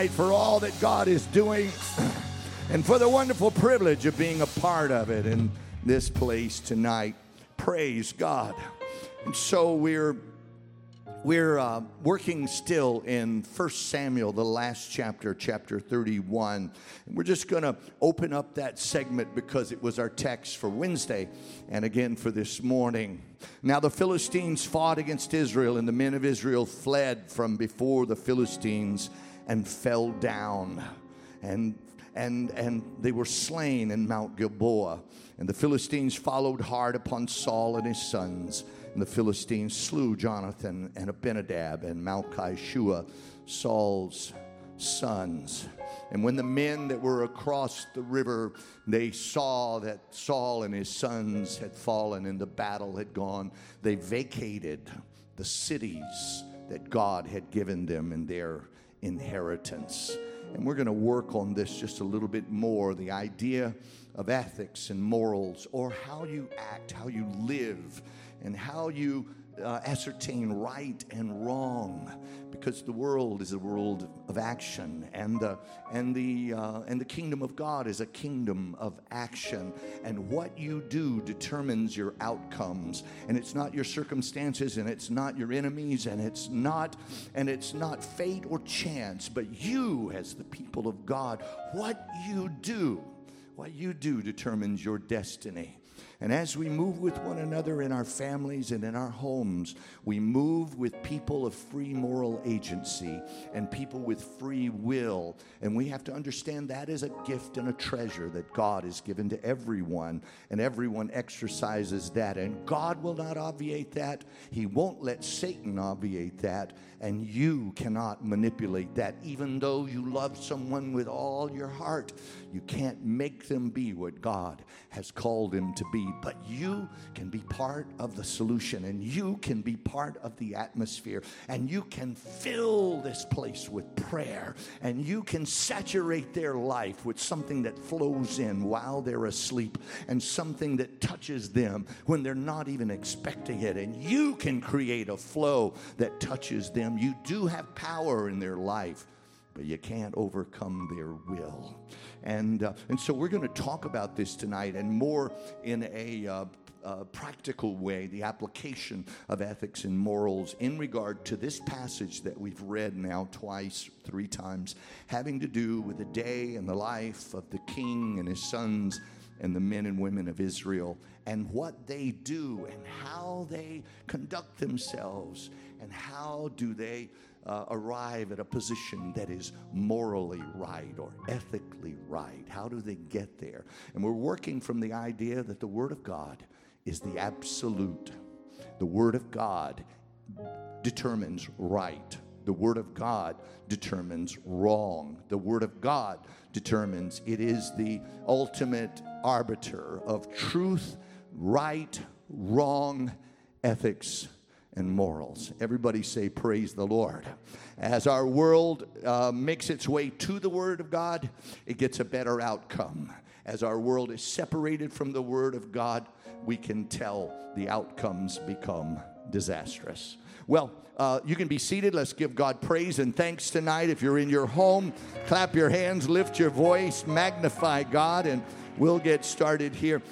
For all that God is doing and for the wonderful privilege of being a part of it in this place tonight. Praise God. And so we're working still in 1 Samuel, the last chapter, chapter 31. And we're just going to open up that segment because it was our text for Wednesday and again for this morning. Now the Philistines fought against Israel, and the men of Israel fled from before the Philistines and fell down, and they were slain in Mount Gilboa. And the Philistines followed hard upon Saul and his sons. And the Philistines slew Jonathan and Abinadab and Malchishua, Saul's sons. And when the men that were across the river, they saw that Saul and his sons had fallen and the battle had gone, they vacated the cities that God had given them in their inheritance. And we're going to work on this just a little bit more, the idea of ethics and morals, or how you act, how you live, and how you ascertain right and wrong, because the world is a world of action, and the kingdom of God is a kingdom of action, and what you do determines your outcomes, and it's not your circumstances, and it's not your enemies, and it's not fate or chance, but you as the people of God, what you do determines your destiny. And as we move with one another in our families and in our homes, we move with people of free moral agency and people with free will. And we have to understand that is a gift and a treasure that God has given to everyone. And everyone exercises that. And God will not obviate that. He won't let Satan obviate that. And you cannot manipulate that. Even though you love someone with all your heart, you can't make them be what God has called them to be. But you can be part of the solution, and you can be part of the atmosphere, and you can fill this place with prayer, and you can saturate their life with something that flows in while they're asleep, and something that touches them when they're not even expecting it, and you can create a flow that touches them. You do have power in their life, but you can't overcome their will. And so we're going to talk about this tonight, and more in a practical way, the application of ethics and morals in regard to this passage that we've read now twice, 3 times, having to do with the day and the life of the king and his sons and the men and women of Israel, and what they do and how they conduct themselves, and how do they arrive at a position that is morally right or ethically right. How do they get there? And we're working from the idea that the Word of God is the absolute. The Word of God determines right. The Word of God determines wrong. The Word of God determines, it is the ultimate arbiter of truth, right, wrong, ethics, and morals. Everybody say, praise the Lord. As our world makes its way to the Word of God, it gets a better outcome. As our world is separated from the Word of God, we can tell the outcomes become disastrous. Well, you can be seated. Let's give God praise and thanks tonight. If you're in your home, clap your hands, lift your voice, magnify God, and we'll get started here.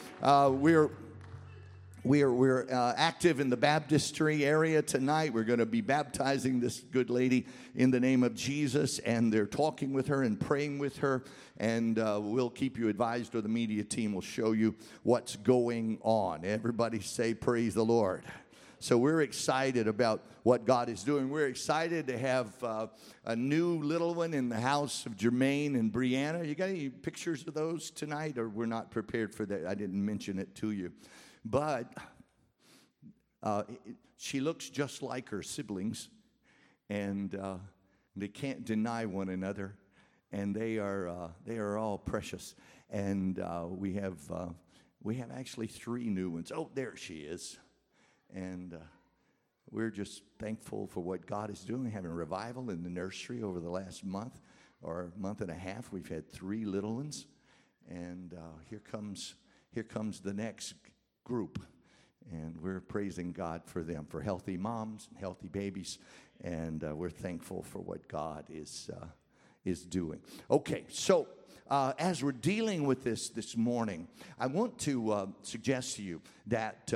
We're active in the baptistry area tonight. We're going to be baptizing this good lady in the name of Jesus, and they're talking with her and praying with her, and we'll keep you advised, or the media team will show you what's going on. Everybody say, praise the Lord. So we're excited about what God is doing. We're excited to have a new little one in the house of Jermaine and Brianna. You got any pictures of those tonight, or we're not prepared for that? I didn't mention it to you. But she looks just like her siblings, and they can't deny one another, and they are all precious. And we have actually 3 new ones. Oh, there she is, and we're just thankful for what God is doing. Having a revival in the nursery over the last month or month and a half. We've had 3 little ones, and here comes the next group, and we're praising God for them, for healthy moms and healthy babies, and we're thankful for what God is is doing. Okay, so as we're dealing with this morning, I want to suggest to you that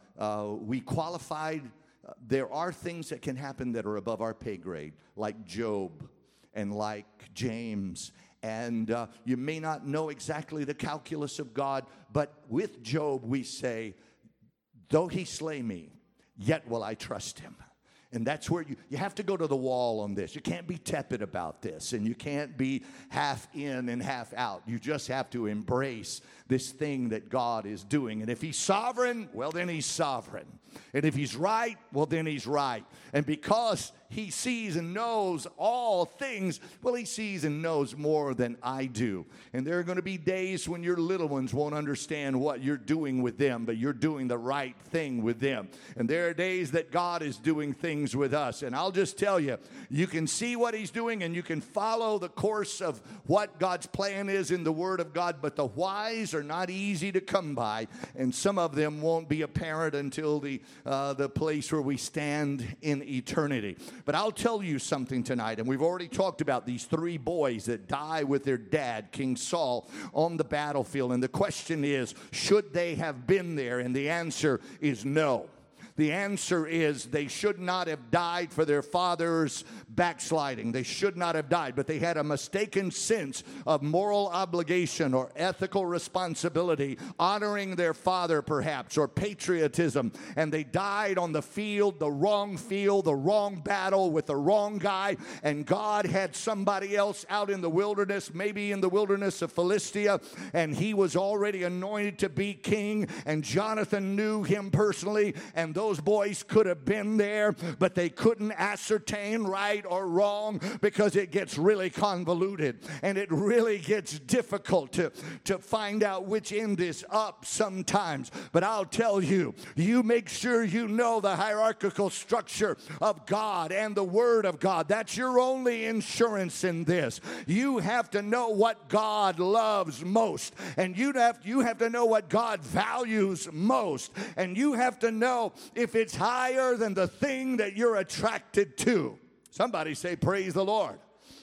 we qualified. There are things that can happen that are above our pay grade, like Job and like James. And you may not know exactly the calculus of God, but with Job we say, though he slay me, yet will I trust him. And that's where you have to go to the wall on this. You can't be tepid about this, and you can't be half in and half out. You just have to embrace this thing that God is doing. And if he's sovereign, well, then he's sovereign. And if he's right, well, then he's right. And because he sees and knows all things, well, he sees and knows more than I do. And there are going to be days when your little ones won't understand what you're doing with them, but you're doing the right thing with them. And there are days that God is doing things with us. And I'll just tell you, you can see what he's doing and you can follow the course of what God's plan is in the Word of God, but the whys are not easy to come by, and some of them won't be apparent until the place where we stand in eternity. But I'll tell you something tonight, and we've already talked about these three boys that die with their dad, King Saul, on the battlefield. And the question is, should they have been there? And the answer is no. The answer is they should not have died for their father's backsliding. They should not have died, but they had a mistaken sense of moral obligation or ethical responsibility, honoring their father perhaps, or patriotism, and they died on the field, the wrong battle with the wrong guy, and God had somebody else out in the wilderness, maybe in the wilderness of Philistia, and he was already anointed to be king, and Jonathan knew him personally, and those boys could have been there, but they couldn't ascertain right or wrong because it gets really convoluted and it really gets difficult to find out which end is up sometimes. But I'll tell you, you make sure you know the hierarchical structure of God and the Word of God. That's your only insurance in this. You have to know what God loves most, and you have to know what God values most, and you have to know if it's higher than the thing that you're attracted to. Somebody say, praise the Lord.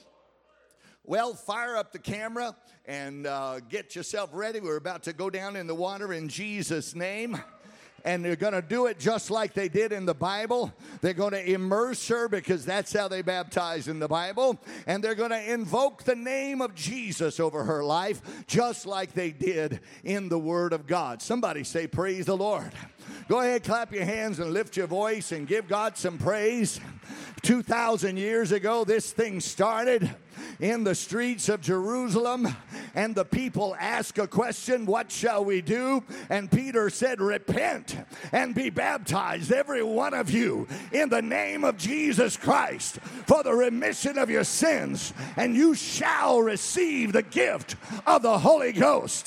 Well, fire up the camera and get yourself ready. We're about to go down in the water in Jesus' name. And they're going to do it just like they did in the Bible. They're going to immerse her because that's how they baptize in the Bible. And they're going to invoke the name of Jesus over her life just like they did in the Word of God. Somebody say, praise the Lord. Go ahead, clap your hands and lift your voice and give God some praise. 2,000 years ago, this thing started in the streets of Jerusalem, and the people asked a question, what shall we do? And Peter said, repent and be baptized, every one of you, in the name of Jesus Christ for the remission of your sins, and you shall receive the gift of the Holy Ghost.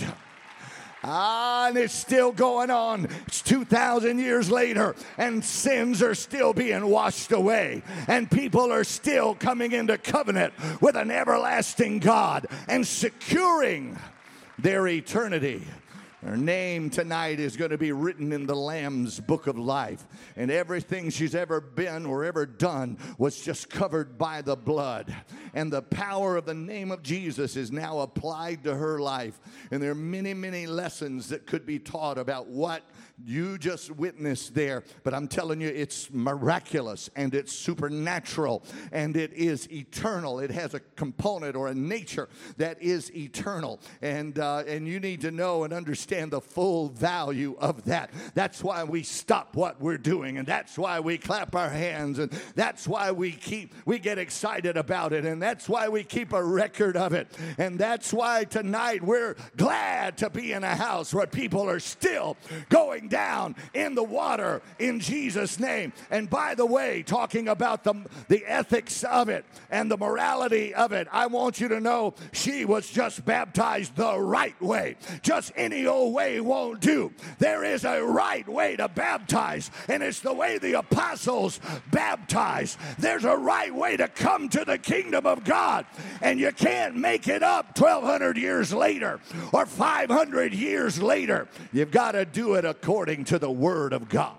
And it's still going on. It's 2,000 years later, and sins are still being washed away, and people are still coming into covenant with an everlasting God and securing their eternity. Her name tonight is going to be written in the Lamb's book of life. And everything she's ever been or ever done was just covered by the blood. And the power of the name of Jesus is now applied to her life. And there are many, many lessons that could be taught about what you just witnessed there. But I'm telling you, it's miraculous and it's supernatural and it is eternal. It has a component or a nature that is eternal. And you need to know and understand the full value of that. That's why we stop what we're doing, and that's why we clap our hands, and that's why we get excited about it, and that's why we keep a record of it. And that's why tonight we're glad to be in a house where people are still going down in the water in Jesus' name. And by the way, talking about the ethics of it and the morality of it, I want you to know she was just baptized the right way. Just any old way won't do. There is a right way to baptize, and it's the way the apostles baptized. There's a right way to come to the kingdom of God, and you can't make it up 1,200 years later or 500 years later. You've got to do it according to the Word of God.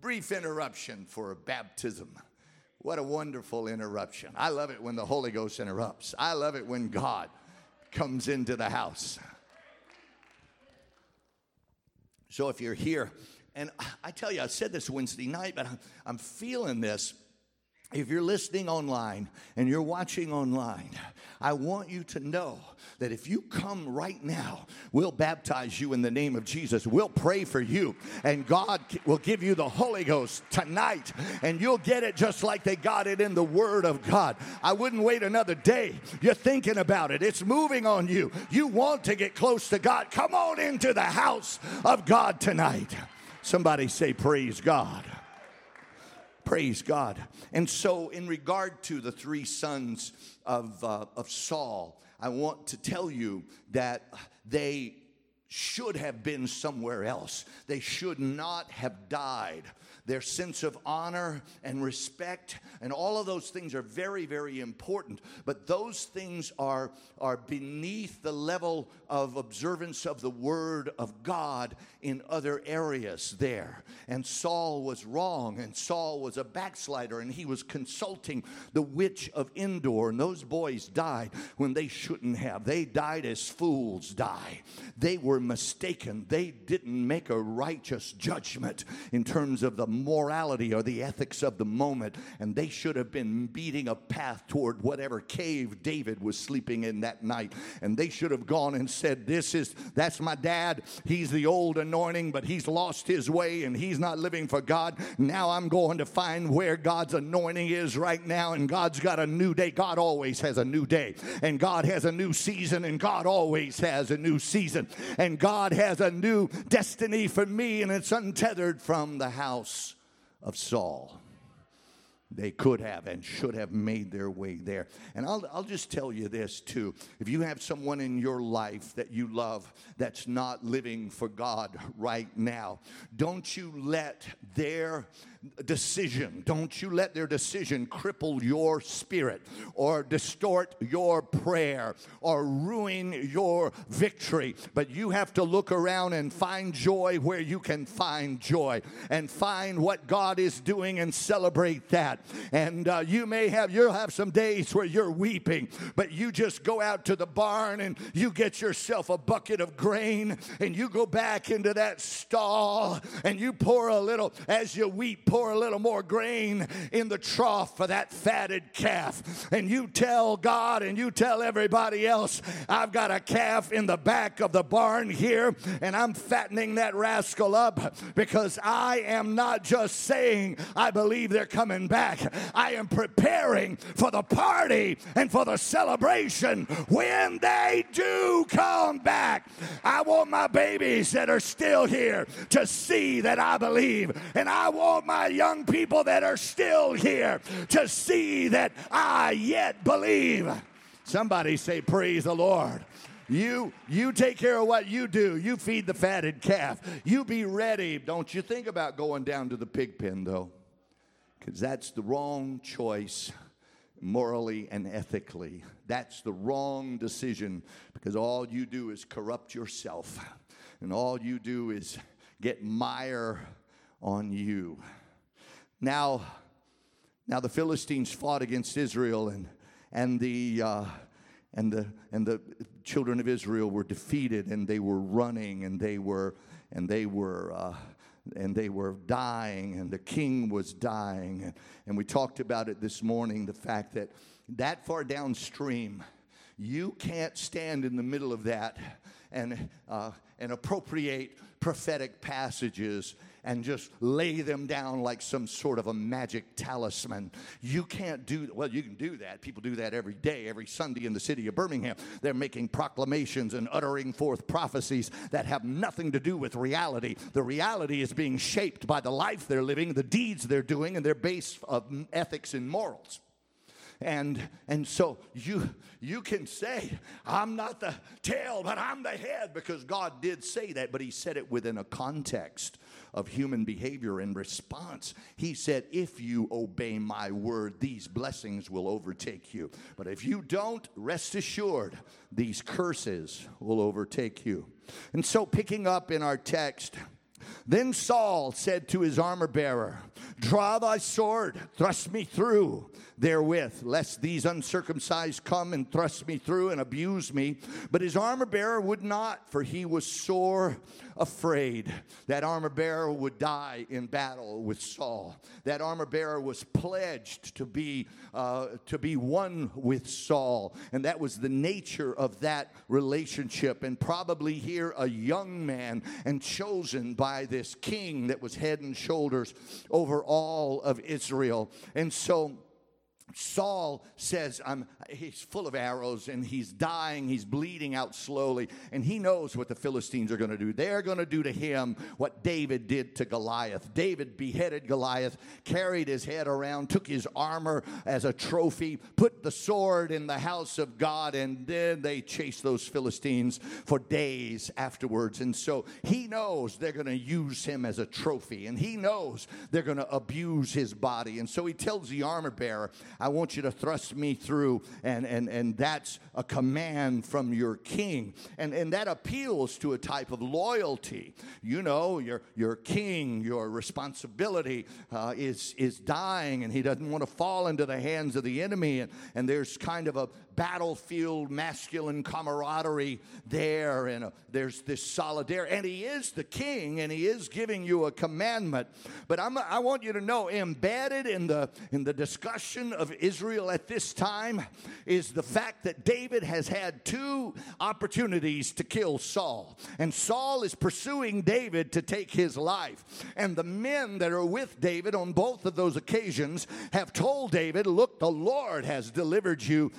brief interruption for baptism. What a wonderful interruption. I love it when the Holy Ghost interrupts. I love it when God comes into the house. So if you're here, and I tell you, I said this Wednesday night, but I'm feeling this. If you're listening online and you're watching online, I want you to know that if you come right now, we'll baptize you in the name of Jesus. We'll pray for you, and God will give you the Holy Ghost tonight, and you'll get it just like they got it in the Word of God. I wouldn't wait another day. You're thinking about it. It's moving on you. You want to get close to God. Come on into the house of God tonight. Somebody say, praise God. Praise God. And so in regard to the three sons of Saul, I want to tell you that they should have been somewhere else. They should not have died. Their sense of honor and respect and all of those things are very, very important. But those things are beneath the level of observance of the Word of God in other areas there. And Saul was wrong, and Saul was a backslider, and he was consulting the witch of Endor. And those boys died when they shouldn't have. They died as fools die. They were mistaken. They didn't make a righteous judgment in terms of the morality or the ethics of the moment, and they should have been beating a path toward whatever cave David was sleeping in that night. And they should have gone and said, that's my dad. He's the old anointing, but he's lost his way and he's not living for God. Now I'm going to find where God's anointing is right now, and God's got a new day. God always has a new day, and God has a new season, and God always has a new season, and God has a new destiny for me, and it's untethered from the house of Saul. They could have and should have made their way there. And I'll just tell you this too. If you have someone in your life that you love that's not living for God right now, don't you let their decision cripple your spirit or distort your prayer or ruin your victory. But you have to look around and find joy where you can find joy, and find what God is doing and celebrate that. And you'll have some days where you're weeping, but you just go out to the barn and you get yourself a bucket of grain, and you go back into that stall and you pour a little, as you weep, pour a little more grain in the trough for that fatted calf. And you tell God and you tell everybody else, I've got a calf in the back of the barn here, and I'm fattening that rascal up because I am not just saying I believe they're coming back. I am preparing for the party and for the celebration when they do come back. I want my babies that are still here to see that I believe, and I want my young people that are still here to see that I yet believe. Somebody say, praise the Lord. You take care of what you do. You feed the fatted calf. You be ready. Don't you think about going down to the pig pen, though, because that's the wrong choice morally and ethically. That's the wrong decision, because all you do is corrupt yourself, and all you do is get mire on you. Now the Philistines fought against Israel, and the children of Israel were defeated, and they were running, and they were dying, and the king was dying. And we talked about it this morning, the fact that far downstream, you can't stand in the middle of that and appropriate prophetic passages and just lay them down like some sort of a magic talisman. You can't do that. Well, you can do that. People do that every day, every Sunday in the city of Birmingham. They're making proclamations and uttering forth prophecies that have nothing to do with reality. The reality is being shaped by the life they're living, the deeds they're doing, and their base of ethics and morals. And so you can say, I'm not the tail, but I'm the head, because God did say that, but he said it within a context of human behavior and response. He said, if you obey my word, these blessings will overtake you. But if you don't, rest assured, these curses will overtake you. And so picking up in our text, Then Saul said to his armor bearer, draw thy sword, thrust me through therewith, lest these uncircumcised come and thrust me through and abuse me. But his armor bearer would not, for he was sore afraid. That armor bearer would die in battle with Saul. That armor bearer was pledged to be one with Saul, and that was the nature of that relationship. And probably here a young man, and chosen by this king that was head and shoulders over all of Israel. And so Saul says, he's full of arrows and he's dying, he's bleeding out slowly, and he knows what the Philistines are going to do. They're going to do to him what David did to Goliath. David beheaded Goliath, carried his head around, took his armor as a trophy, put the sword in the house of God, and then they chased those Philistines for days afterwards. And so he knows they're going to use him as a trophy, and he knows they're going to abuse his body. And so he tells the armor bearer, I want you to thrust me through, and that's a command from your king. And that appeals to a type of loyalty. You know, your king, your responsibility is dying, and he doesn't want to fall into the hands of the enemy. And there's kind of a battlefield masculine camaraderie there, and there's this solidarity. And he is the king, and he is giving you a commandment. But I want you to know, embedded in the discussion of Israel at this time is the fact that David has had two opportunities to kill Saul, and Saul is pursuing David to take his life. And the men that are with David on both of those occasions have told David, look, the Lord has delivered you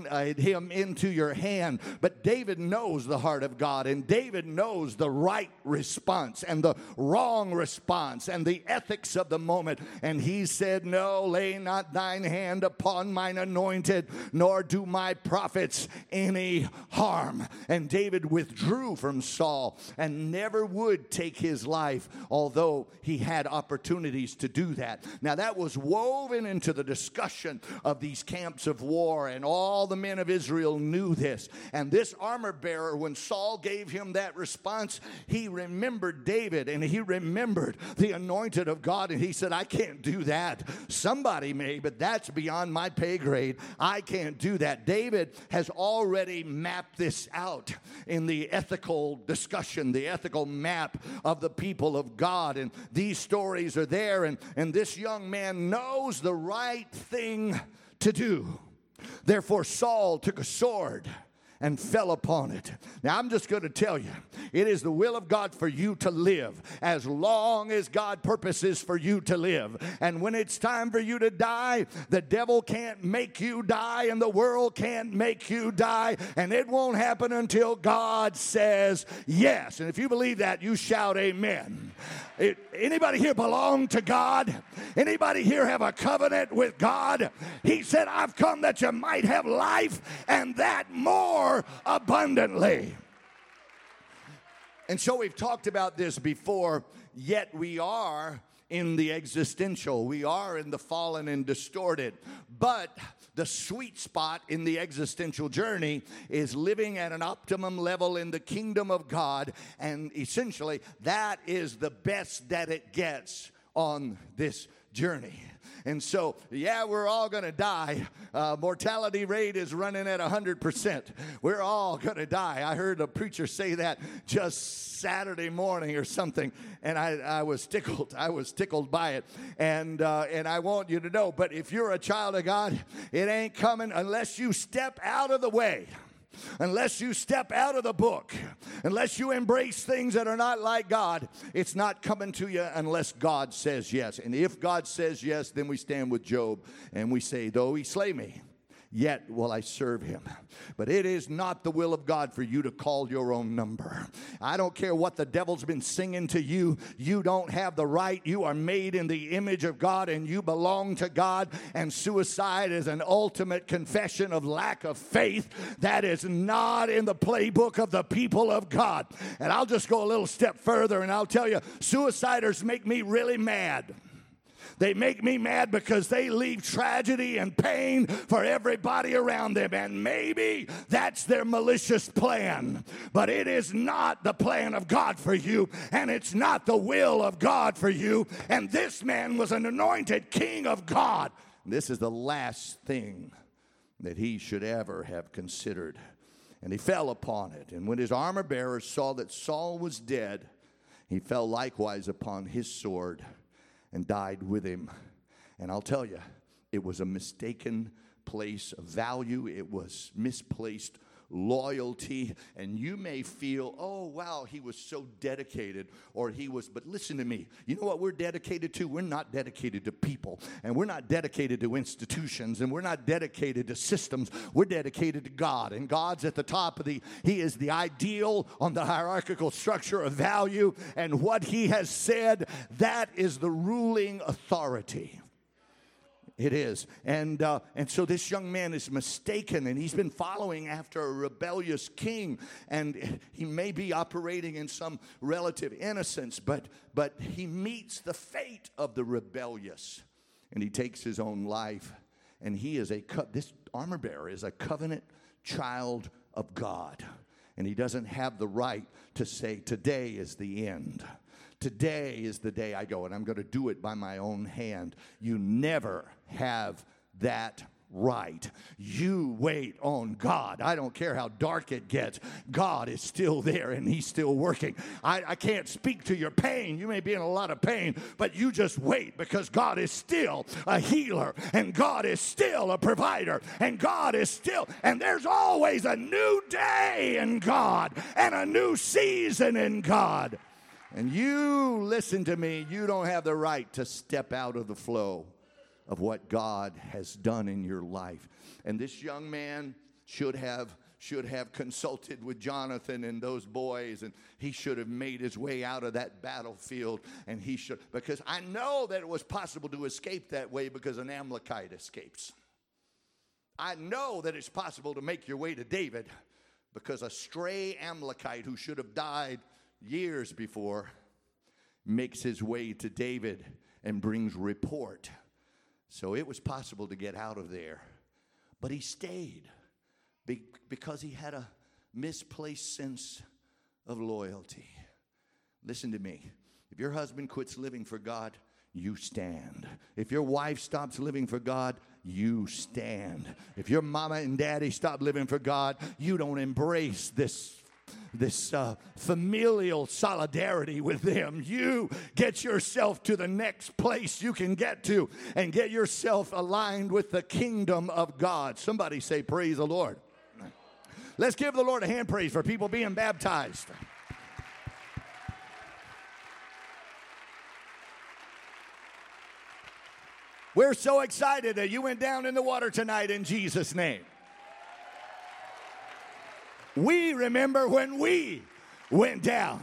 him into your hand. But David knows the heart of God, and David knows the right response and the wrong response and the ethics of the moment. And he said, no, lay not thine hand upon mine anointed, nor do my prophets any harm. And David withdrew from Saul and never would take his life, although he had opportunities to do that. Now that was woven into the discussion of these camps of war, and all the men of Israel knew this. And this armor bearer, when Saul gave him that response, he remembered David, and he remembered the anointed of God, and he said, I can't do that. Somebody may, but that's beyond my pay grade. I can't do that. David has already mapped this out in the ethical discussion, the ethical map of the people of God, and these stories are there, and this young man knows the right thing to do. Therefore Saul took a sword and fell upon it. Now, I'm just going to tell you, it is the will of God for you to live as long as God purposes for you to live. And when it's time for you to die, the devil can't make you die, and the world can't make you die, and it won't happen until God says yes. And if you believe that, you shout amen. Anybody here belong to God? Anybody here have a covenant with God? He said, I've come that you might have life, and that more abundantly. And so we've talked about this before, yet we are in the existential. We are in the fallen and distorted. But the sweet spot in the existential journey is living at an optimum level in the kingdom of God. And essentially, that is the best that it gets on this journey. And so, yeah, we're all going to die. Mortality rate is running at 100%. We're all going to die. I heard a preacher say that just Saturday morning or something, and I was tickled. I was tickled by it. And I want you to know, but if you're a child of God, it ain't coming unless you step out of the way. Unless you step out of the book, unless you embrace things that are not like God, it's not coming to you unless God says yes. And if God says yes, then we stand with Job and we say, though he slay me, yet will I serve him. But it is not the will of God for you to call your own number. I don't care what the devil's been singing to you. You don't have the right. You are made in the image of God, and you belong to God. And suicide is an ultimate confession of lack of faith. That is not in the playbook of the people of God. And I'll just go a little step further, and I'll tell you, suiciders make me really mad. They make me mad because they leave tragedy and pain for everybody around them. And maybe that's their malicious plan. But it is not the plan of God for you. And it's not the will of God for you. And this man was an anointed king of God. This is the last thing that he should ever have considered. And he fell upon it. And when his armor bearers saw that Saul was dead, he fell likewise upon his sword and died with him. And I'll tell you, it was a mistaken place of value. It was misplaced loyalty. And you may feel, oh, wow, he was so dedicated, or he was, but listen to me. You know what we're dedicated to? We're not dedicated to people, and we're not dedicated to institutions, and we're not dedicated to systems. We're dedicated to God, and God's at the top of he is the ideal on the hierarchical structure of value, and what he has said, that is the ruling authority. It is. And so this young man is mistaken, and he's been following after a rebellious king, and he may be operating in some relative innocence, but he meets the fate of the rebellious, and he takes his own life. And he is this armor bearer is a covenant child of God, and he doesn't have the right to say, today is the end. Today is the day I go, and I'm going to do it by my own hand. You never have that right. You wait on God. I don't care how dark it gets. God is still there, and he's still working. I can't speak to your pain. You may be in a lot of pain, but you just wait, because God is still a healer, and God is still a provider, and God is still, and there's always a new day in God and a new season in God. And you, listen to me, you don't have the right to step out of the flow of what God has done in your life. And this young man should have consulted with Jonathan and those boys, and he should have made his way out of that battlefield, and because I know that it was possible to escape that way, because an Amalekite escapes. I know that it's possible to make your way to David, because a stray Amalekite who should have died years before makes his way to David and brings report. So it was possible to get out of there. But he stayed because he had a misplaced sense of loyalty. Listen to me. If your husband quits living for God, you stand. If your wife stops living for God, you stand. If your mama and daddy stop living for God, you don't embrace this familial solidarity with them. You get yourself to the next place you can get to, and get yourself aligned with the kingdom of God. Somebody say, praise the Lord. Let's give the Lord a hand praise for people being baptized. We're so excited that you went down in the water tonight in Jesus' name. We remember when we went down.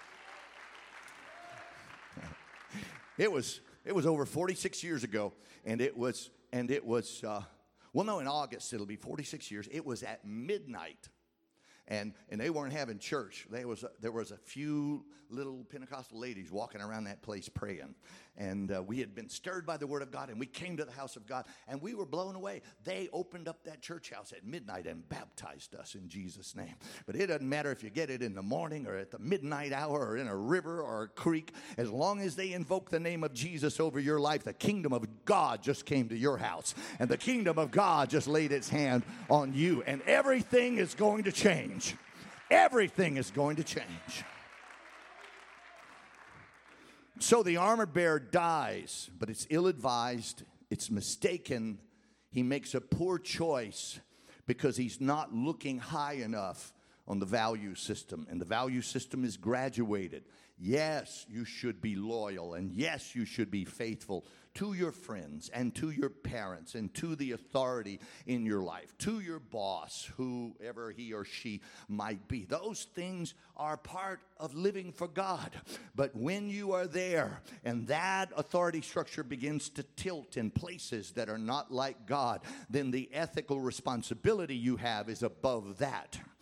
It was over 46 years ago, and it was in August it'll be 46 years. It was at midnight, and they weren't having church. There was a few little Pentecostal ladies walking around that place praying, and we had been stirred by the word of God, and we came to the house of God, and we were blown away. They opened up that church house at midnight and baptized us in Jesus' name. But it doesn't matter if you get it in the morning or at the midnight hour or in a river or a creek. As long as they invoke the name of Jesus over your life, the kingdom of God just came to your house, and the kingdom of God just laid its hand on you, and everything is going to change. Everything is going to change. So the armor bearer dies, but it's ill-advised, it's mistaken. He makes a poor choice because he's not looking high enough on the value system, and the value system is graduated. Yes, you should be loyal, and yes, you should be faithful to your friends and to your parents and to the authority in your life, to your boss, whoever he or she might be. Those things are part of living for God. But when you are there and that authority structure begins to tilt in places that are not like God, then the ethical responsibility you have is above that.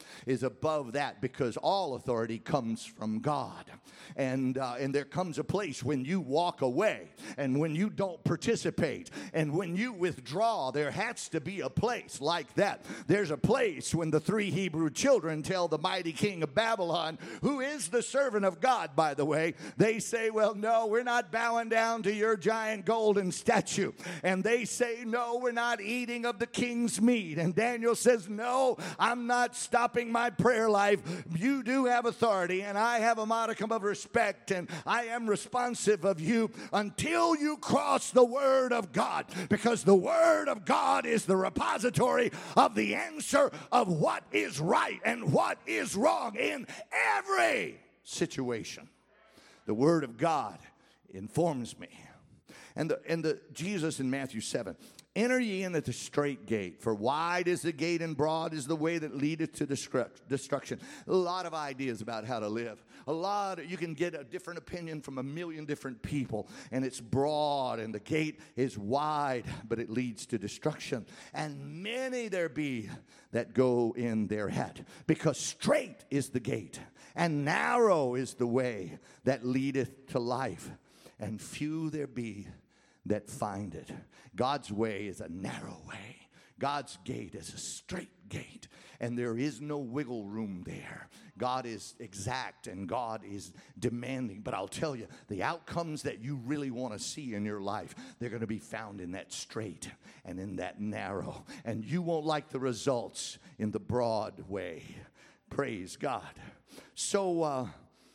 is above that, because all authority comes from God. And there comes a place when you walk away and when you don't participate and when you withdraw. There has to be a place like that. There's a place when the 3 Hebrew children tell the mighty king of Babylon, who is the servant of God, by the way, they say, well, no, we're not bowing down to your giant golden statue. And they say, no, we're not eating of the king's meat. And Daniel says, no, I'm not stopping my prayer life. You do have authority, and I have a modicum of respect, and I am responsive of you until you cross the Word of God, because the Word of God is the repository of the answer of what is right and what is wrong in every situation. The Word of God informs me. And Jesus in Matthew 7, enter ye in at the straight gate, for wide is the gate and broad is the way that leadeth to destruction. A lot of ideas about how to live. You can get a different opinion from a million different people, and it's broad and the gate is wide, but it leads to destruction. And many there be that go in thereat, because straight is the gate and narrow is the way that leadeth to life, and few there be that find it. God's way is a narrow way. God's gate is a straight gate, and there is no wiggle room there. God is exact and God is demanding. But I'll tell you, the outcomes that you really want to see in your life, they're going to be found in that straight and in that narrow. And you won't like the results in the broad way. Praise God. So,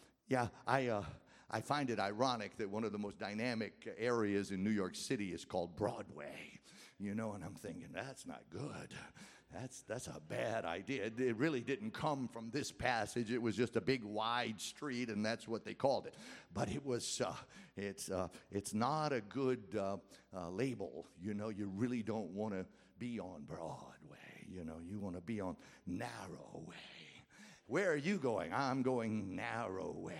I find it ironic that one of the most dynamic areas in New York City is called Broadway. You know, and I'm thinking, that's not good. That's a bad idea. It really didn't come from this passage. It was just a big wide street, and that's what they called it. But it was, it's not a good label. You know, you really don't want to be on Broadway. You know, you want to be on narrow way. Where are you going? I'm going narrow way.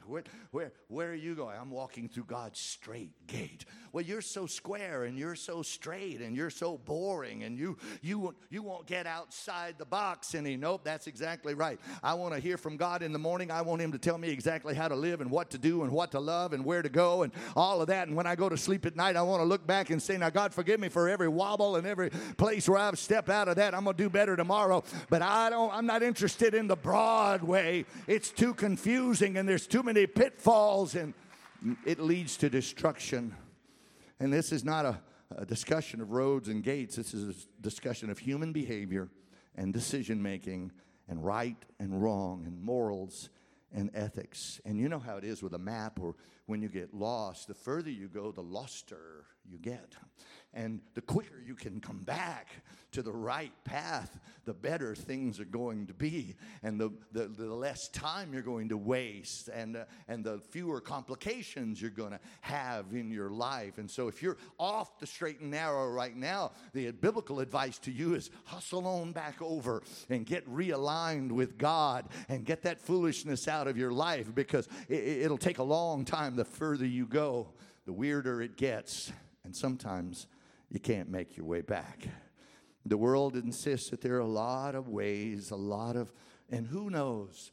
Where are you going? I'm walking through God's straight gate. Well, you're so square and you're so straight and you're so boring and you won't get outside the box any. Nope, that's exactly right. I want to hear from God in the morning. I want him to tell me exactly how to live and what to do and what to love and where to go and all of that. And when I go to sleep at night, I want to look back and say, now, God, forgive me for every wobble and every place where I've stepped out of that. I'm going to do better tomorrow. But I'm not interested in the broad way. It's too confusing and there's too many pitfalls, and it leads to destruction. And this is not a discussion of roads and gates. This is a discussion of human behavior and decision making and right and wrong and morals and ethics. And you know how it is with a map, or when you get lost, the further you go, the loster you get. And the quicker you can come back to the right path, the better things are going to be. And the less time you're going to waste, and the fewer complications you're going to have in your life. And so if you're off the straight and narrow right now, the biblical advice to you is hustle on back over and get realigned with God and get that foolishness out of your life, because it'll take a long time. The further you go, the weirder it gets. And sometimes you can't make your way back. The world insists that there are a lot of ways, and who knows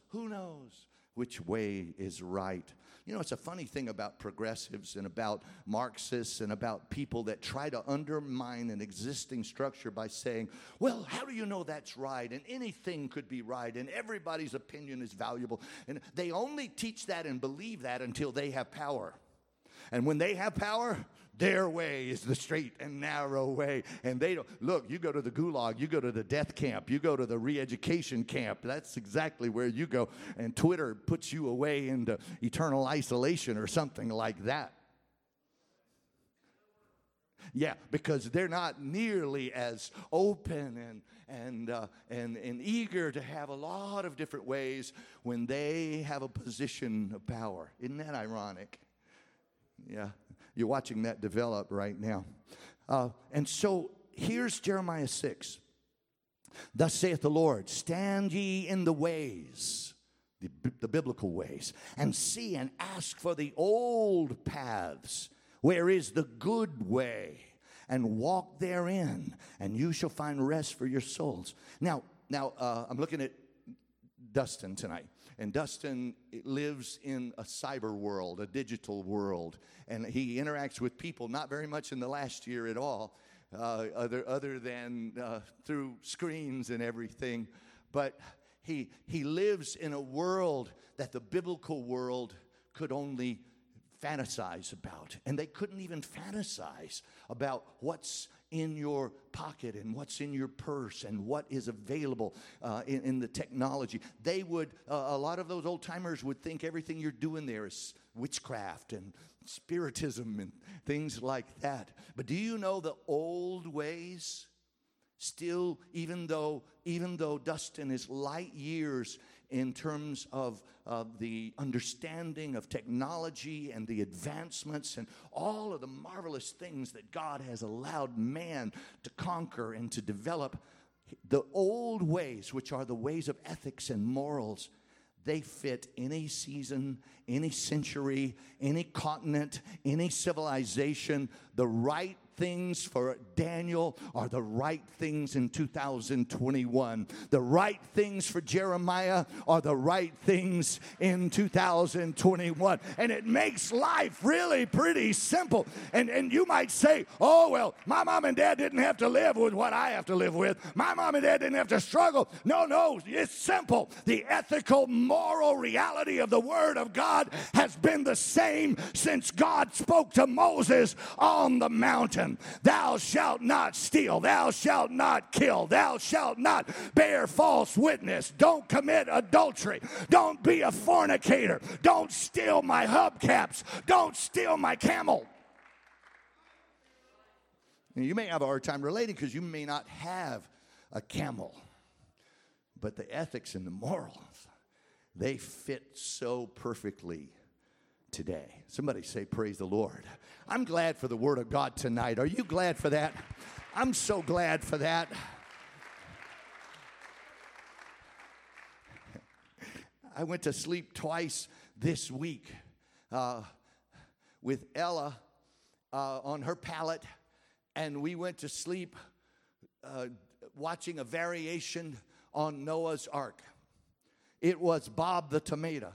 which way is right. You know, it's a funny thing about progressives and about Marxists and about people that try to undermine an existing structure by saying, well, how do you know that's right? And anything could be right, and everybody's opinion is valuable. And they only teach that and believe that until they have power. And when they have power, their way is the straight and narrow way. And they don't, look, you go to the gulag, you go to the death camp, you go to the re-education camp. That's exactly where you go. And Twitter puts you away into eternal isolation or something like that. Yeah, because they're not nearly as open and eager to have a lot of different ways when they have a position of power. Isn't that ironic? Yeah, you're watching that develop right now. And so here's Jeremiah 6. Thus saith the Lord, stand ye in the ways, the biblical ways, and see and ask for the old paths, where is the good way, and walk therein, and you shall find rest for your souls. Now, I'm looking at Dustin tonight. And Dustin lives in a cyber world, a digital world. And he interacts with people not very much in the last year at all, other than through screens and everything. But he lives in a world that the biblical world could only fantasize about. And they couldn't even fantasize about what's in your pocket and what's in your purse and what is available in the technology. They would, a lot of those old timers would think everything you're doing there is witchcraft and spiritism and things like that. But do you know the old ways still, even though Dustin is light years in terms of the understanding of technology and the advancements and all of the marvelous things that God has allowed man to conquer and to develop, the old ways, which are the ways of ethics and morals, they fit any season, any century, any continent, any civilization. The right things for Daniel are the right things in 2021. The right things for Jeremiah are the right things in 2021. And it makes life really pretty simple. And you might say, oh, well, my mom and dad didn't have to live with what I have to live with. My mom and dad didn't have to struggle. No, it's simple. The ethical, moral reality of the Word of God has been the same since God spoke to Moses on the mountain. Thou shalt not steal. Thou shalt not kill. Thou shalt not bear false witness. Don't commit adultery. Don't be a fornicator. Don't steal my hubcaps. Don't steal my camel. And you may have a hard time relating because you may not have a camel. But the ethics and the morals, they fit so perfectly today. Somebody say, praise the Lord. I'm glad for the Word of God tonight. Are you glad for that? I'm so glad for that. I went to sleep twice this week with Ella on her pallet, and we went to sleep watching a variation on Noah's Ark. It was Bob the Tomato.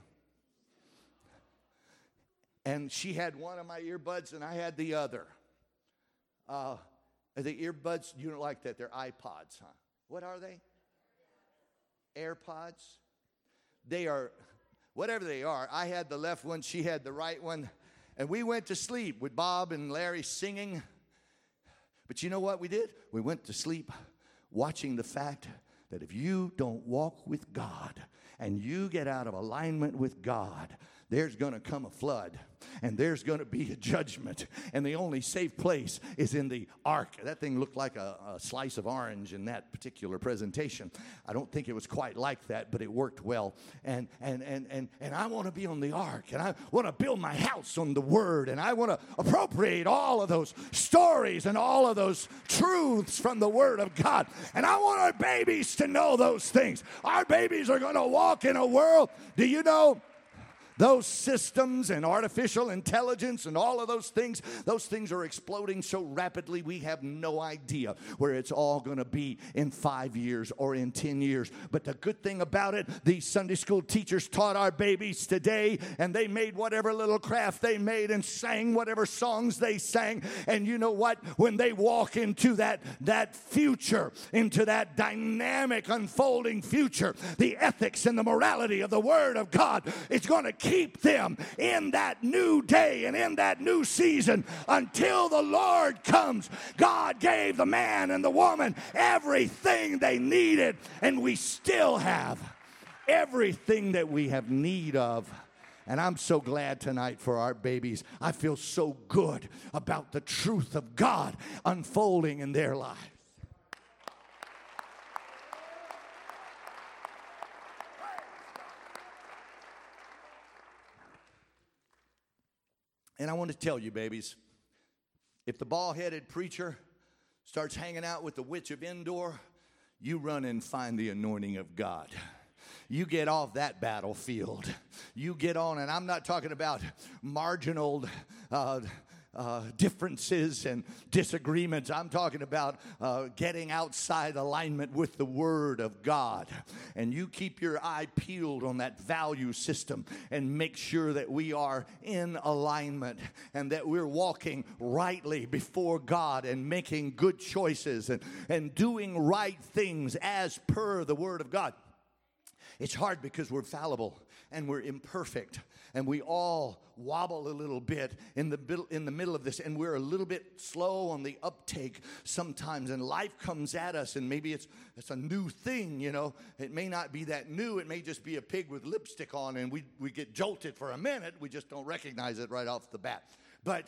And she had one of my earbuds, and I had the other. The earbuds, you don't like that. They're iPods, huh? What are they? AirPods? They are, whatever they are. I had the left one. She had the right one. And we went to sleep with Bob and Larry singing. But you know what we did? We went to sleep watching the fact that if you don't walk with God and you get out of alignment with God, there's going to come a flood, and there's going to be a judgment, and the only safe place is in the ark. That thing looked like a slice of orange in that particular presentation. I don't think it was quite like that, but it worked well. And I want to be on the ark, and I want to build my house on the Word, and I want to appropriate all of those stories and all of those truths from the Word of God. And I want our babies to know those things. Our babies are going to walk in a world, do you know? Those systems and artificial intelligence and all of those things are exploding so rapidly we have no idea where it's all going to be in 5 years or in 10 years. But the good thing about it, these Sunday school teachers taught our babies today, and they made whatever little craft they made and sang whatever songs they sang. And you know what? When they walk into that future, into that dynamic unfolding future, the ethics and the morality of the Word of God, it's going to keep them in that new day and in that new season until the Lord comes. God gave the man and the woman everything they needed, and we still have everything that we have need of. And I'm so glad tonight for our babies. I feel so good about the truth of God unfolding in their lives. And I want to tell you, babies, if the bald-headed preacher starts hanging out with the witch of Endor, you run and find the anointing of God. You get off that battlefield. You get on, and I'm not talking about marginal differences and disagreements. I'm talking about getting outside alignment with the Word of God. And you keep your eye peeled on that value system and make sure that we are in alignment and that we're walking rightly before God and making good choices and doing right things as per the Word of God. It's hard because we're fallible and we're imperfect and we all wobble a little bit in the middle of this, and we're a little bit slow on the uptake sometimes, and life comes at us, and maybe it's a new thing, you know. It may not be that new. It may just be a pig with lipstick on, and we get jolted for a minute. We just don't recognize it right off the bat. But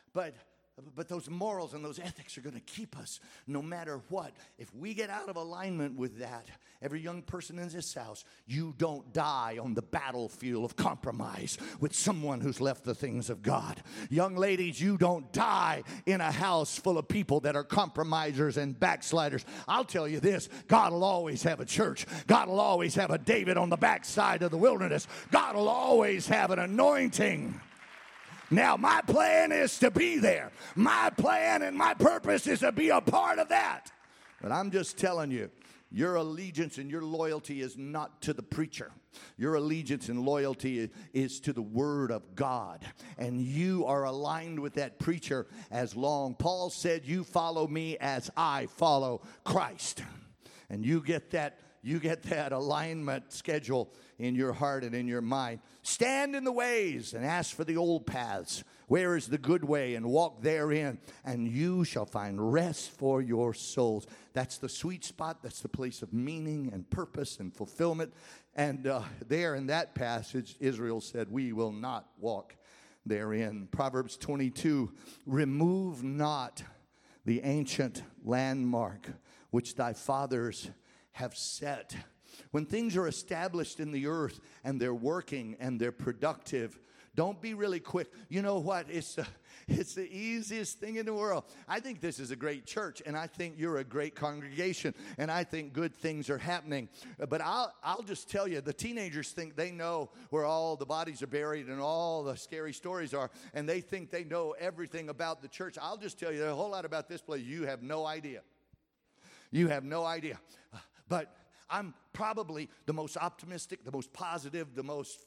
those morals and those ethics are going to keep us no matter what. If we get out of alignment with that, every young person in this house, you don't die on the battlefield of compromise with someone who's left the things of God. Young ladies, you don't die in a house full of people that are compromisers and backsliders. I'll tell you this, God will always have a church. God will always have a David on the backside of the wilderness. God will always have an anointing. Now, my plan is to be there. My plan and my purpose is to be a part of that. But I'm just telling you, your allegiance and your loyalty is not to the preacher. Your allegiance and loyalty is to the Word of God. And you are aligned with that preacher as long. Paul said, you follow me as I follow Christ. And you get that alignment schedule in your heart and in your mind. Stand in the ways and ask for the old paths. Where is the good way? And walk therein, and you shall find rest for your souls. That's the sweet spot. That's the place of meaning and purpose and fulfillment. And there in that passage, Israel said, we will not walk therein. Proverbs 22, remove not the ancient landmark which thy fathers have set. When things are established in the earth and they're working and they're productive, don't be really quick. You know what? It's the easiest thing in the world. I think this is a great church, and I think you're a great congregation, and I think good things are happening. But I'll just tell you, the teenagers think they know where all the bodies are buried and all the scary stories are, and they think they know everything about the church. I'll just tell you a whole lot about this place. You have no idea. You have no idea. But I'm probably the most optimistic, the most positive, the most,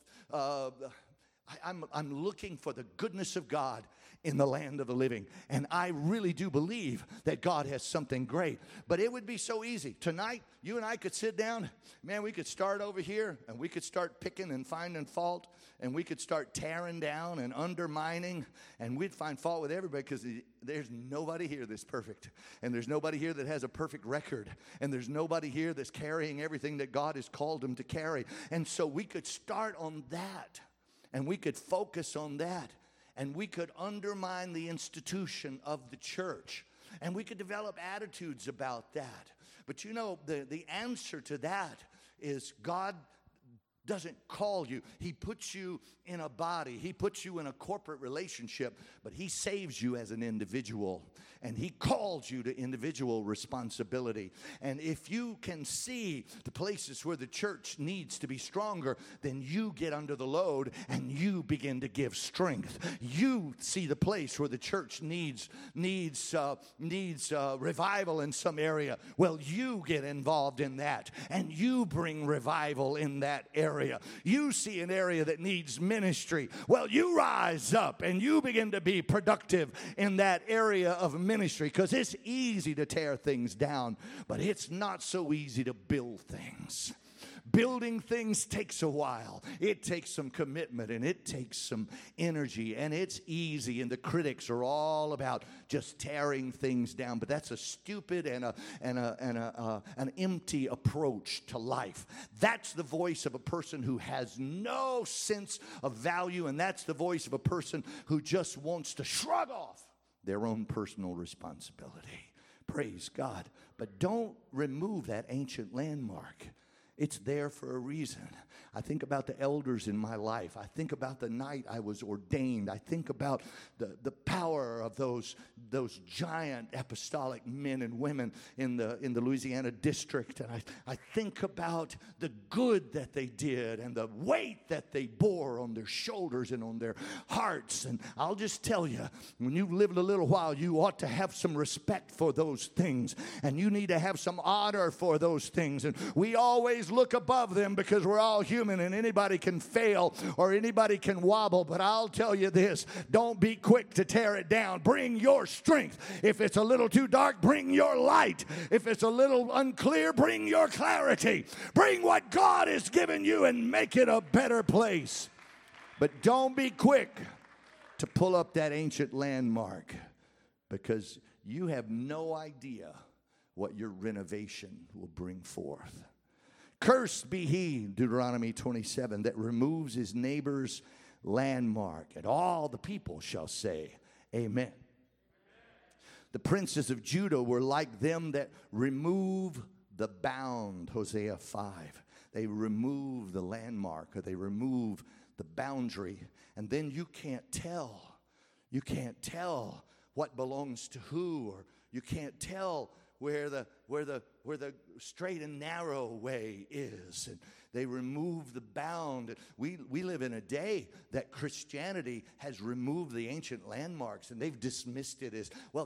I'm looking for the goodness of God in the land of the living. And I really do believe that God has something great. But it would be so easy. Tonight, you and I could sit down. Man, we could start over here, and we could start picking and finding fault. And we could start tearing down and undermining. And we'd find fault with everybody because there's nobody here that's perfect. And there's nobody here that has a perfect record. And there's nobody here that's carrying everything that God has called them to carry. And so we could start on that. And we could focus on that. And we could undermine the institution of the church. And we could develop attitudes about that. But you know, the answer to that is God doesn't call you. He puts you in a body. He puts you in a corporate relationship, but He saves you as an individual. And He calls you to individual responsibility. And if you can see the places where the church needs to be stronger, then you get under the load and you begin to give strength. You see the place where the church needs revival in some area. Well, you get involved in that and you bring revival in that area. You see an area that needs ministry. Well, you rise up and you begin to be productive in that area of ministry, because it's easy to tear things down, but it's not so easy to build things. Building things takes a while. It takes some commitment and it takes some energy, and it's easy, and the critics are all about just tearing things down. But that's a stupid and an empty approach to life. That's the voice of a person who has no sense of value, and that's the voice of a person who just wants to shrug off their own personal responsibility. Praise God. But don't remove that ancient landmark. It's there for a reason. I think about the elders in my life. I think about the night I was ordained. I think about the power of those giant apostolic men and women in the Louisiana district. And I think about the good that they did and the weight that they bore on their shoulders and on their hearts. And I'll just tell you, when you've lived a little while, you ought to have some respect for those things. And you need to have some honor for those things. And we always look above them because we're all human and anybody can fail or anybody can wobble. But I'll tell you this, don't be quick to tear it down. Bring your strength. If it's a little too dark, bring your light. If it's a little unclear, bring your clarity. Bring what God has given you and make it a better place. But don't be quick to pull up that ancient landmark, because you have no idea what your renovation will bring forth. Cursed be he, Deuteronomy 27, that removes his neighbor's landmark. And all the people shall say, Amen. The princes of Judah were like them that remove the bound, Hosea 5. They remove the landmark, or they remove the boundary. And then you can't tell. You can't tell what belongs to who, or you can't tell where the straight and narrow way is. And they remove the bound. We live in a day that Christianity has removed the ancient landmarks, and they've dismissed it as, well,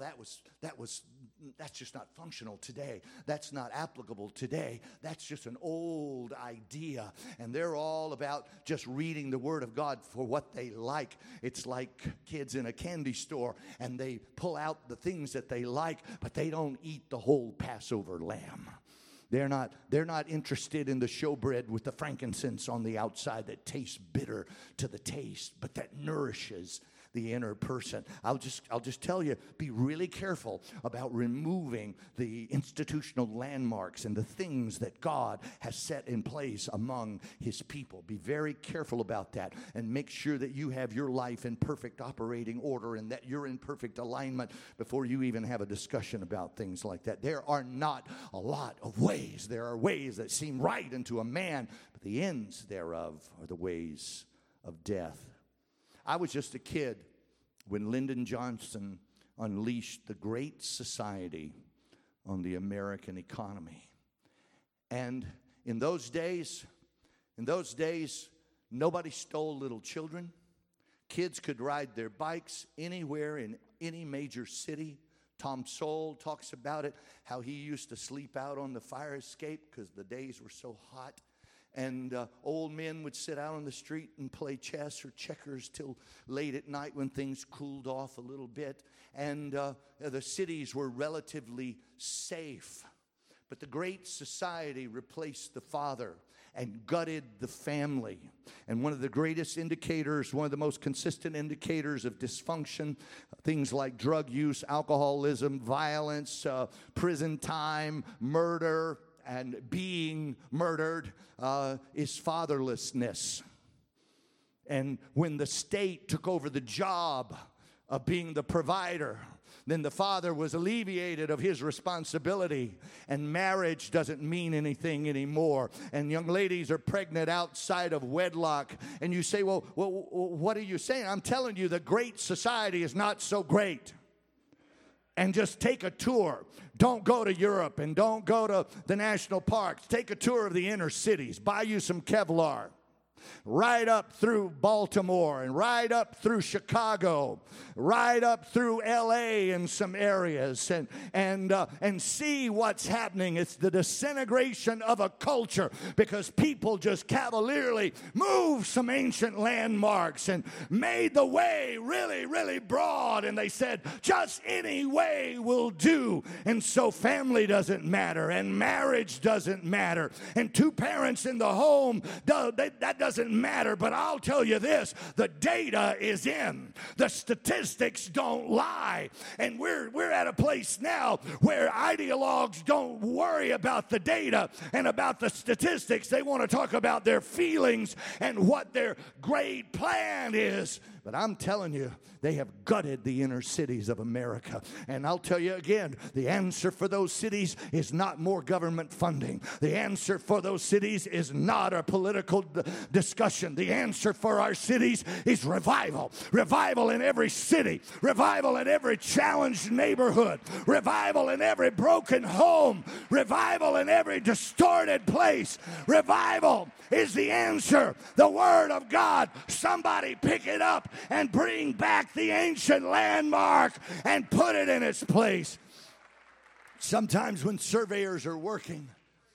that's just not functional today. That's not applicable today. That's just an old idea. And they're all about just reading the Word of God for what they like. It's like kids in a candy store, and they pull out the things that they like, but they don't eat the whole Passover lamb. They're not interested in the showbread with the frankincense on the outside that tastes bitter to the taste, but that nourishes the inner person. I'll just tell you, be really careful about removing the institutional landmarks and the things that God has set in place among his people. Be very careful about that, and make sure that you have your life in perfect operating order and that you're in perfect alignment before you even have a discussion about things like that. There are not a lot of ways. There are ways that seem right unto a man, but the ends thereof are the ways of death. I was just a kid when Lyndon Johnson unleashed the Great Society on the American economy. And in those days, nobody stole little children. Kids could ride their bikes anywhere in any major city. Tom Sowell talks about it, how he used to sleep out on the fire escape because the days were so hot. And old men would sit out on the street and play chess or checkers till late at night when things cooled off a little bit. And the cities were relatively safe. But the Great Society replaced the father and gutted the family. And one of the greatest indicators, one of the most consistent indicators of dysfunction, things like drug use, alcoholism, violence, prison time, murder, and being murdered, is fatherlessness. And when the state took over the job of being the provider, then the father was alleviated of his responsibility, and marriage doesn't mean anything anymore. And young ladies are pregnant outside of wedlock. And you say, well, what are you saying? I'm telling you, the Great Society is not so great. And just take a tour. Don't go to Europe and don't go to the national parks. Take a tour of the inner cities. Buy you some Kevlar. Right up through Baltimore and right up through Chicago, right up through L.A. in some areas, and see what's happening. It's the disintegration of a culture because people just cavalierly moved some ancient landmarks and made the way really, really broad, and they said just any way will do. And so family doesn't matter, and marriage doesn't matter, and two parents in the home, that doesn't matter. But I'll tell you this, the data is in. The statistics don't lie. And we're at a place now where ideologues don't worry about the data and about the statistics. They want to talk about their feelings and what their great plan is. But I'm telling you, they have gutted the inner cities of America. And I'll tell you again, the answer for those cities is not more government funding. The answer for those cities is not a political discussion. The answer for our cities is revival. Revival in every city. Revival in every challenged neighborhood. Revival in every broken home. Revival in every distorted place. Revival is the answer. The Word of God. Somebody pick it up and bring back the ancient landmark and put it in its place. Sometimes when surveyors are working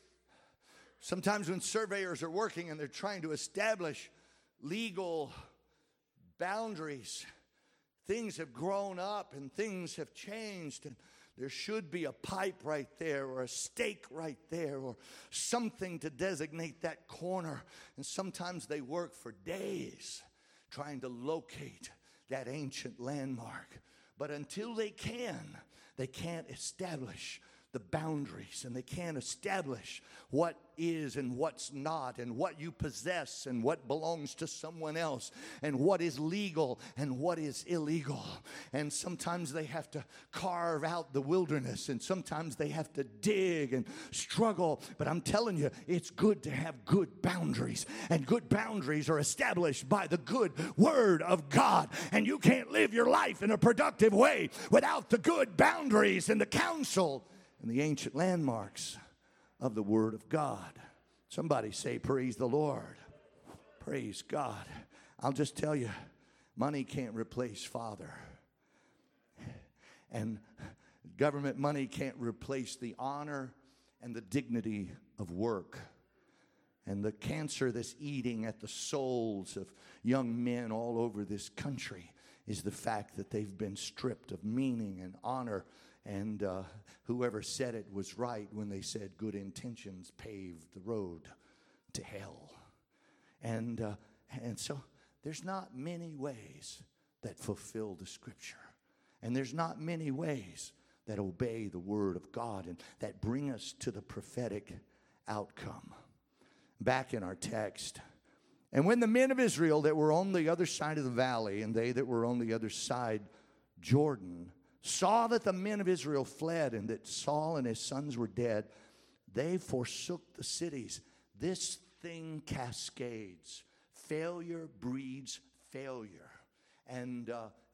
and they're trying to establish legal boundaries, things have grown up and things have changed, and there should be a pipe right there or a stake right there or something to designate that corner. And sometimes they work for days trying to locate that ancient landmark. But until they can't establish the boundaries, and they can't establish what is and what's not, and what you possess and what belongs to someone else, and what is legal and what is illegal. And sometimes they have to carve out the wilderness, and sometimes they have to dig and struggle. But I'm telling you, it's good to have good boundaries, and good boundaries are established by the good Word of God. And you can't live your life in a productive way without the good boundaries and the counsel and the ancient landmarks of the Word of God. Somebody say, praise the Lord. Praise God. I'll just tell you, money can't replace Father. And government money can't replace the honor and the dignity of work. And the cancer that's eating at the souls of young men all over this country is the fact that they've been stripped of meaning and honor. And whoever said it was right when they said good intentions pave the road to hell. And so there's not many ways that fulfill the Scripture. And there's not many ways that obey the Word of God and that bring us to the prophetic outcome. Back in our text, and when the men of Israel that were on the other side of the valley and they that were on the other side Jordan saw that the men of Israel fled and that Saul and his sons were dead, they forsook the cities. This thing cascades. Failure breeds failure. And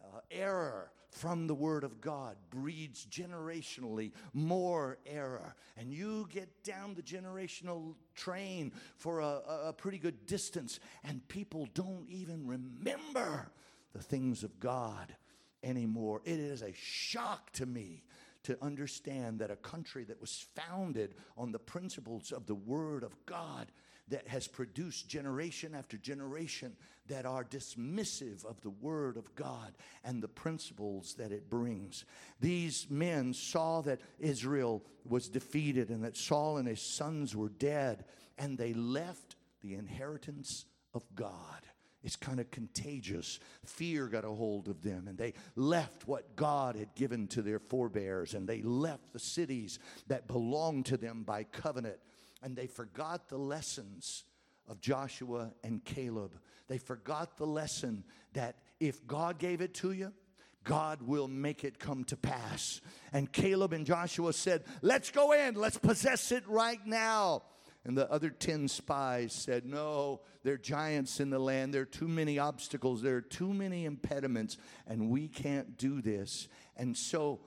error from the Word of God breeds generationally more error. And you get down the generational train for a pretty good distance, and people don't even remember the things of God anymore. It is a shock to me to understand that a country that was founded on the principles of the Word of God, that has produced generation after generation that are dismissive of the Word of God and the principles that it brings. These men saw that Israel was defeated and that Saul and his sons were dead, and they left the inheritance of God. It's kind of contagious. Fear got a hold of them, and they left what God had given to their forebears, and they left the cities that belonged to them by covenant. And they forgot the lessons of Joshua and Caleb. They forgot the lesson that if God gave it to you, God will make it come to pass. And Caleb and Joshua said, let's go in, let's possess it right now. And the other 10 spies said, no, there are giants in the land. There are too many obstacles. There are too many impediments, and we can't do this. And so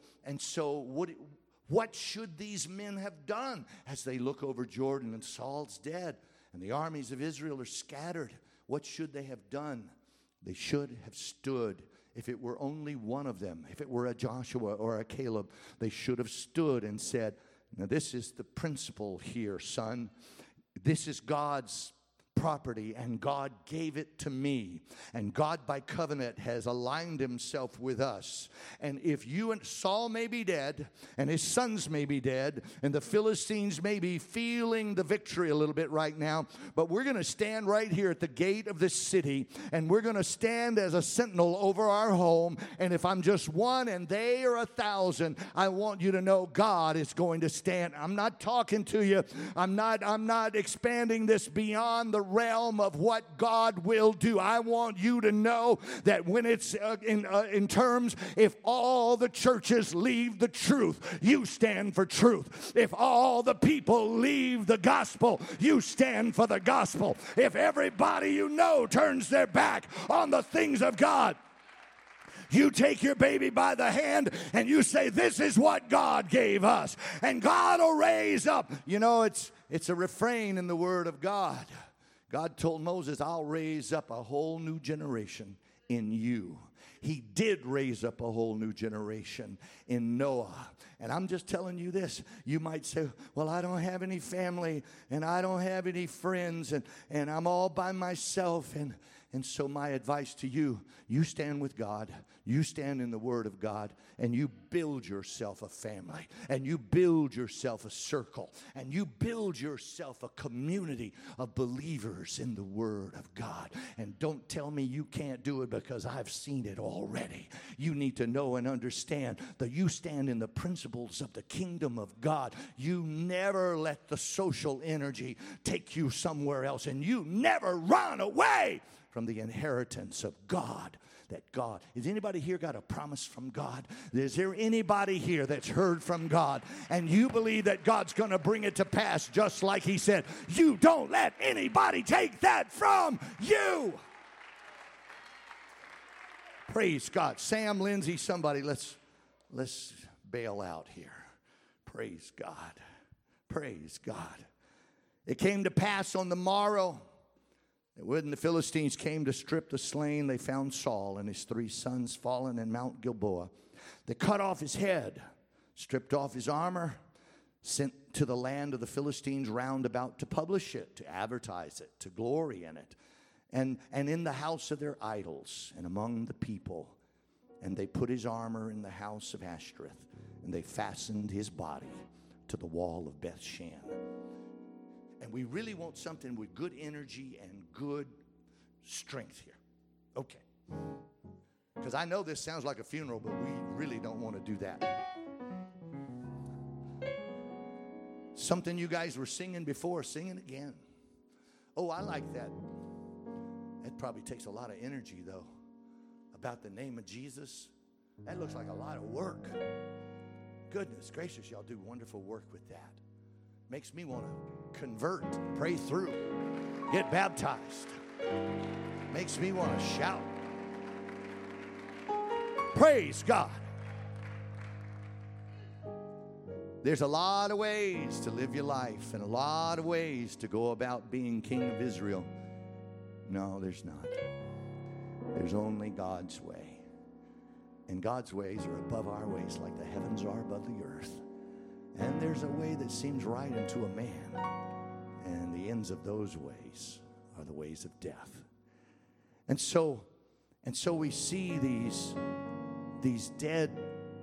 what should these men have done as they look over Jordan and Saul's dead and the armies of Israel are scattered? What should they have done? They should have stood. If it were only one of them, if it were a Joshua or a Caleb, they should have stood and said, now this is the principle here, son. This is God's property, and God gave it to me, and God by covenant has aligned himself with us. And if you and Saul may be dead, and his sons may be dead, and the Philistines may be feeling the victory a little bit right now, but we're going to stand right here at the gate of this city, and we're going to stand as a sentinel over our home. And if I'm just one and they are 1,000, I want you to know God is going to stand. I'm not talking to you. I'm not expanding this beyond the realm of what God will do. I want you to know that when it's in terms, if all the churches leave the truth, you stand for truth. If all the people leave the gospel, you stand for the gospel. If everybody you know turns their back on the things of God, you take your baby by the hand and you say, this is what God gave us. And God will raise up. You know, it's a refrain in the Word of God. God told Moses, I'll raise up a whole new generation in you. He did raise up a whole new generation in Noah. And I'm just telling you this. You might say, well, I don't have any family and I don't have any friends and I'm all by myself. And so my advice to you, you stand with God, you stand in the Word of God, and you build yourself a family, and you build yourself a circle, and you build yourself a community of believers in the Word of God. And don't tell me you can't do it, because I've seen it already. You need to know and understand that you stand in the principles of the kingdom of God. You never let the social energy take you somewhere else, and you never run away from the inheritance of God. That God, has anybody here got a promise from God? Is there anybody here that's heard from God and you believe that God's going to bring it to pass just like He said? You don't let anybody take that from you. Praise God. Sam, Lindsay, somebody, let's bail out here. Praise God. Praise God. It came to pass on the morrow, when the Philistines came to strip the slain, they found Saul and his 3 sons fallen in Mount Gilboa. They cut off his head, stripped off his armor, sent to the land of the Philistines round about to publish it, to advertise it, to glory in it, and in the house of their idols and among the people. And they put his armor in the house of Ashtoreth, and they fastened his body to the wall of Bethshan. And we really want something with good energy and good strength here. Okay. Because I know this sounds like a funeral, but we really don't want to do that. Something you guys were singing before, sing it again. Oh, I like that. That probably takes a lot of energy, though. About the name of Jesus. That looks like a lot of work. Goodness gracious, y'all do wonderful work with that. Makes me want to convert, pray through, get baptized. Makes me want to shout. Praise God. There's a lot of ways to live your life and a lot of ways to go about being king of Israel. No, there's not. There's only God's way. And God's ways are above our ways like the heavens are above the earth. And there's a way that seems right unto a man, and the ends of those ways are the ways of death. And so we see these dead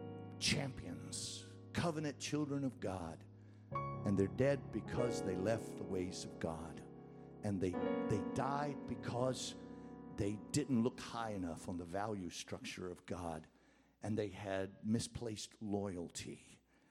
champions, covenant children of God, and they're dead because they left the ways of God, and they died because they didn't look high enough on the value structure of God, and they had misplaced loyalty.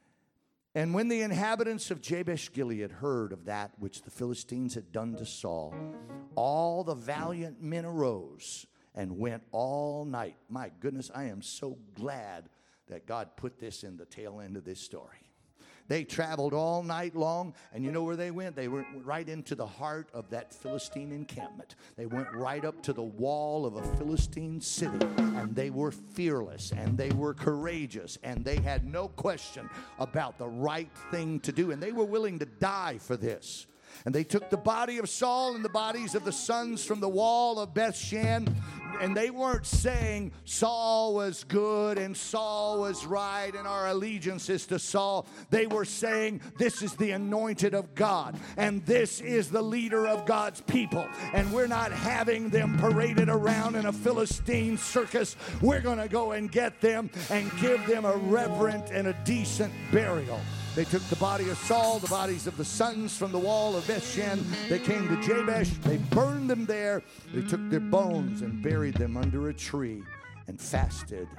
And when the inhabitants of Jabesh Gilead heard of that which the Philistines had done to Saul, all the valiant men arose and went all night. My goodness, I am so glad that God put this in the tail end of this story. They traveled all night long, and you know where they went? They went right into the heart of that Philistine encampment. They went right up to the wall of a Philistine city, and they were fearless, and they were courageous, and they had no question about the right thing to do, and they were willing to die for this. And they took the body of Saul and the bodies of the sons from the wall of Bethshan. And they weren't saying Saul was good and Saul was right and our allegiance is to Saul. They were saying this is the anointed of God and this is the leader of God's people. And we're not having them paraded around in a Philistine circus. We're going to go and get them and give them a reverent and a decent burial. They took the body of Saul, the bodies of the sons from the wall of Bethshan. They came to Jabesh. They burned them there. They took their bones and buried them under a tree and fasted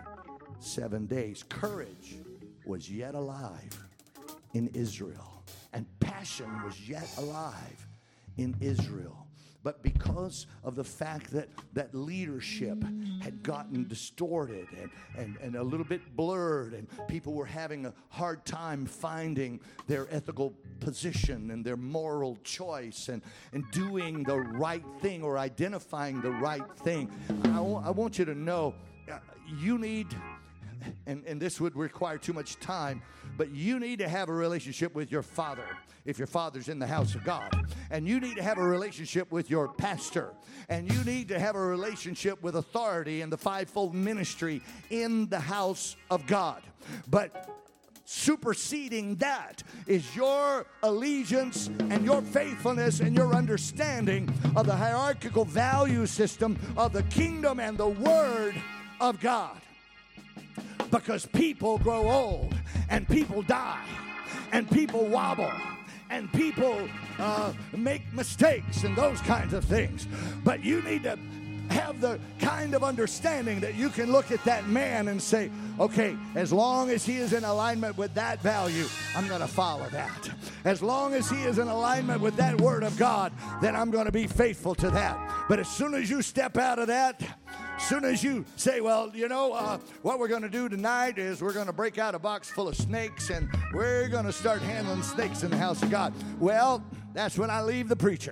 7 days. Courage was yet alive in Israel, and passion was yet alive in Israel. But because of the fact that leadership had gotten distorted and a little bit blurred, and people were having a hard time finding their ethical position and their moral choice and doing the right thing or identifying the right thing, I want you to know you need, and this would require too much time, but you need to have a relationship with your father if your father's in the house of God. And you need to have a relationship with your pastor. And you need to have a relationship with authority in the fivefold ministry in the house of God. But superseding that is your allegiance and your faithfulness and your understanding of the hierarchical value system of the kingdom and the Word of God. Because people grow old, and people die, and people wobble, and people make mistakes and those kinds of things. But you need to have the kind of understanding that you can look at that man and say, okay, as long as he is in alignment with that value, I'm going to follow that. As long as he is in alignment with that Word of God, then I'm going to be faithful to that. But as soon as you step out of that, as soon as you say, well, you know, what we're going to do tonight is we're going to break out a box full of snakes and we're going to start handling snakes in the house of God. Well, that's when I leave the preacher.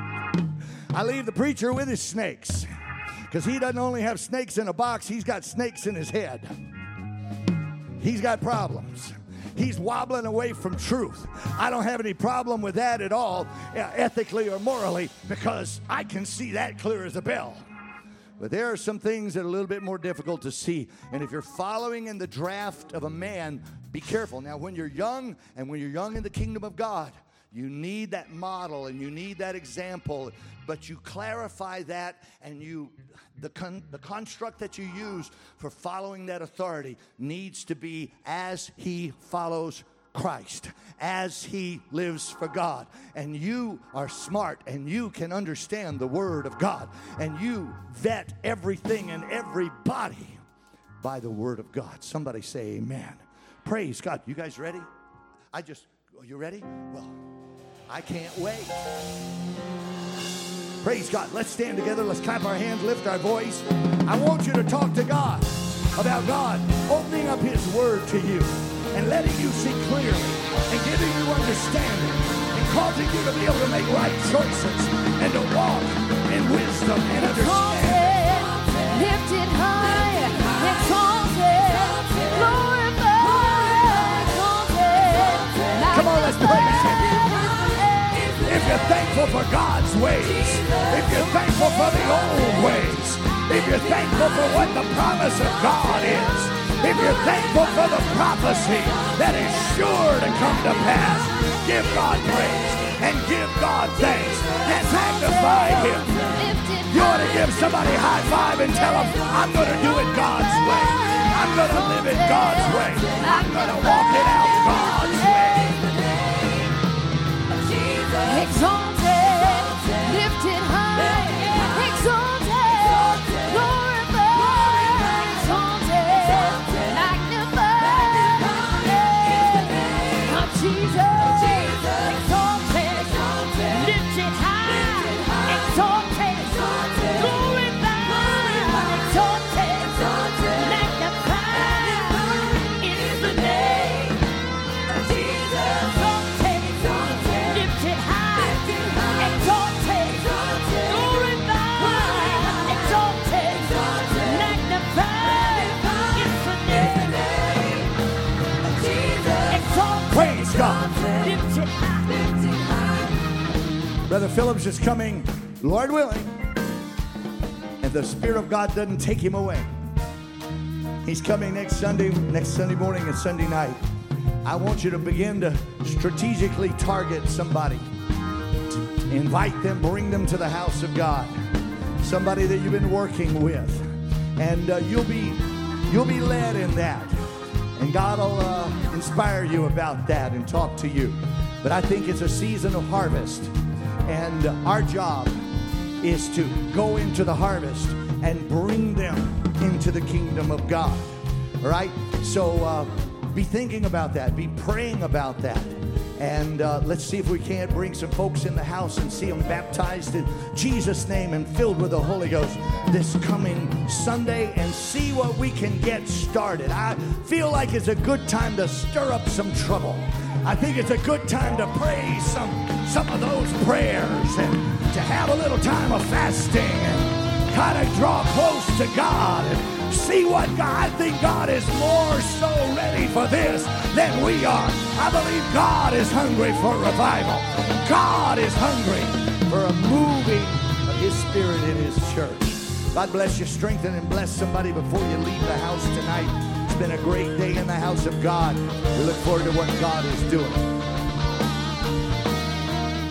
I leave the preacher with his snakes, because he doesn't only have snakes in a box, he's got snakes in his head. He's got problems. He's wobbling away from truth. I don't have any problem with that at all, ethically or morally, because I can see that clear as a bell. But there are some things that are a little bit more difficult to see. And if you're following in the draft of a man, be careful. Now, when you're young and when you're young in the kingdom of God, you need that model and you need that example. But you clarify that, and the construct that you use for following that authority needs to be as he follows Christ, as he lives for God. And you are smart and you can understand the Word of God, and you vet everything and everybody by the Word of God. Somebody say amen. Praise God. You guys ready? Are you ready? Well, I can't wait. Praise God. Let's stand together. Let's clap our hands, lift our voice. I want you to talk to God about God opening up his Word to you and letting you see clearly and giving you understanding and causing you to be able to make right choices and to walk in wisdom and understanding. Lifted high, exalted, glorified, exalted. Come on, let's praise him. If you're thankful for God's ways, if you're thankful for the old ways, if you're thankful for what the promise of God is, if you're thankful for the prophecy that is sure to come to pass, give God praise and give God thanks and magnify him. You ought to give somebody a high five and tell them, I'm going to do it God's way. I'm going to live it God's way. I'm going to walk it out God's way. Exalted, lifted high, exalted, glorified, exalted, magnified, of Jesus, exalted, lifted high, exalted, glorified, exalted, magnified, in the name of Jesus, lifted high. Praise God. Brother Phillips is coming, Lord willing, and the Spirit of God doesn't take him away. He's coming next Sunday morning and Sunday night. I want you to begin to strategically target somebody. Invite them, bring them to the house of God. Somebody that you've been working with. And you'll be led in that. And God will inspire you about that and talk to you. But I think it's a season of harvest. And our job is to go into the harvest and bring them into the kingdom of God. All right? So be thinking about that. Be praying about that. And let's see if we can't bring some folks in the house and see them baptized in Jesus' name and filled with the Holy Ghost this coming Sunday, and see what we can get started. I feel like it's a good time to stir up some trouble. I think it's a good time to pray some of those prayers, and to have a little time of fasting and kind of draw close to God and see what God. I think God is more so ready for this than we are. I believe God is hungry for revival. God is hungry for a moving of His Spirit in His church. God bless you. Strengthen and bless somebody before you leave the house tonight. It's been a great day in the house of God. We look forward to what God is doing.